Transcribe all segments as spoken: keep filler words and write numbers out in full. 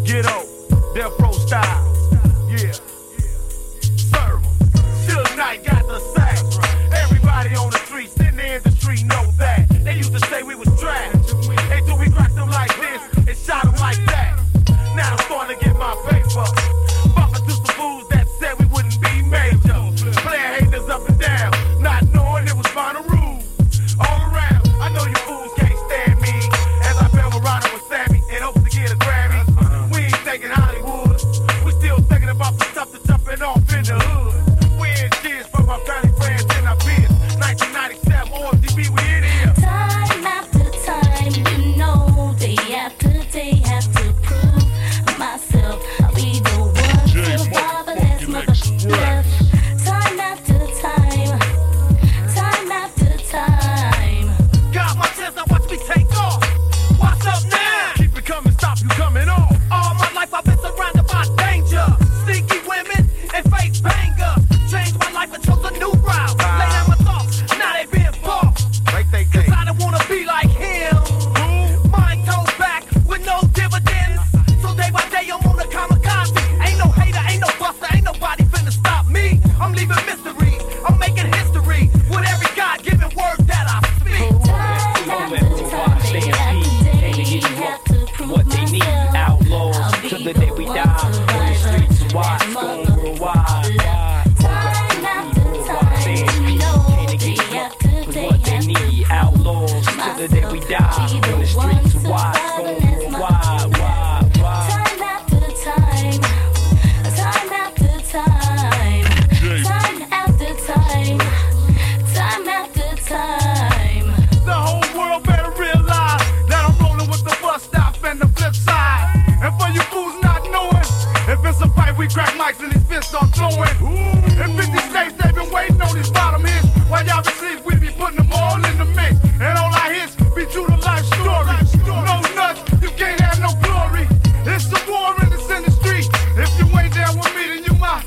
Ghetto, Death Row style. Yeah. Serve 'em. Suge Knight got the sack. Everybody on the street, sitting there in the street know that. They used to say we was trash. They thought we cracked them like this and shot them like that. Now I'm starting to get my paper. Bumping to some fools that said we wouldn't be major. Playing haters up and down, not knowing it was final rules. All around, I know you fools can't stand me. As I fell around with Sammy in hopes to get a Grammy. We ain't thinking Hollywood. We still thinking about the stuff that's jumping off in the hood. We in tears from our family, friends, and our peers. nineteen ninety-seven, O M D B, we in here. Time after time, you know, day after day, have to prove myself. I'll be the one to bother this mother. Time after time, time after time. Got my chance, now watch me take off. What's up now? Keep it coming, stop you coming off. All my life I've been surrounded by danger. Sneaky women and fake bangers. Changed my life and chose a new route. Lay down my thoughts, now they being false. Like they Cause think. I don't wanna be like him. Mine toes back with no dividends. So day by day I'm on a kamikaze. Ain't no hater, ain't no buster, ain't nobody finna stop me. I'm leaving mystery, I'm making history with every God-given word that I speak. Time after time, day after day, have to prove what they need. myself. Outlaws till the day we die. On the streets, wide, going worldwide. Time after time, you know, day after day, What they have to need. Outlaws till the day we die. On the streets, wide, going worldwide. Time after time, time after time, time after time, time after time. The whole world better realize that I'm rolling with the bus stop and the flip side. And for you fools not knowing, if it's a fight, we crack mics and these fists start flowing. In fifty states, they've been waiting on these bottom hits. While y'all be asleep, we be putting them all in the mix. And all our hits be true to life story. No nuts, you can't have no glory. It's the war in this industry. If you ain't down with me, then you my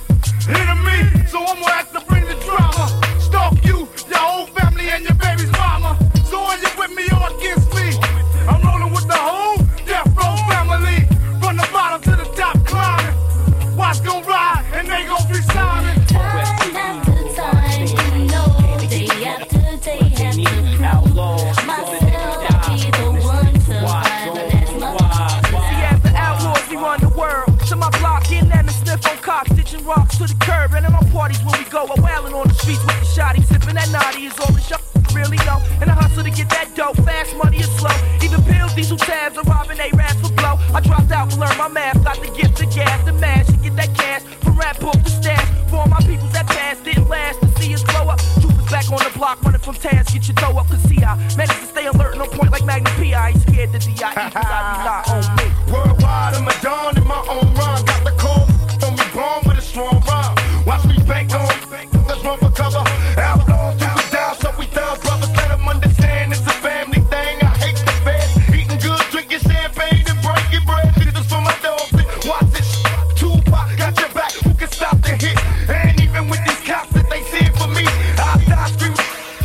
enemy. So I'm gonna have to bring the drama. Stalk you, your whole family, and your baby's mama. So are you with me or against me? I'm rolling with the whole Death Row family. From the bottom to the top climbing. Watch gon' ride and they gon' be silent. Time after time, you know, day after day, have to prove Outlaws myself. I'll be the one to find the next mother. See, as the outlaws, we run the world. To my block, getting at the sniff on cock, stitching rocks to the curb. And in my parties where we go, I'm wailing on the streets with the shotty. Sipping that naughty is all the shot really know. And I hustle to get that dope, fast money is slow. Even pills, diesel tabs, and robbing they rats for blow. I dropped out and learned my math, got the gift to gas, the mash, to get that cash. From rap book to stash, for all my peoples that passed, didn't last to see us blow up. Troopers back on the block, running from task, get your toe up, cause see I managed to stay alert and on point like Magnum P I. Ain't scared to D I E, cause I rely on me. Worldwide, I'm a don in my own rhyme. Got the code on me, born with a strong rhyme. Watch me bank on, let's run for cover. Outlaws, do we down, so we down, brothers. Let them understand it's a family thing. I hate the feds, eating good, drinking champagne and breaking bread. This is for my dogs. Watch this, Tupac got your back. Who can stop the hit? And even with these cops that they see it for me, I die screaming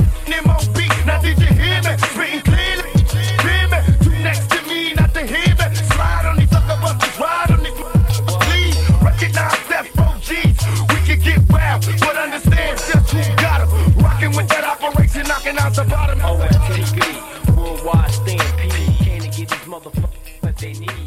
M O B. Now did you hear me? Spitting clearly, hear me? You next to me, not to hear me. Slide on these sucker busters, ride on these please. Recognize Death Row G's. We can get wild, but understand just who got 'em. Rocking with that operation, knocking out the bottom. O M T V, worldwide stampede. Can't get these motherfuckers what they need.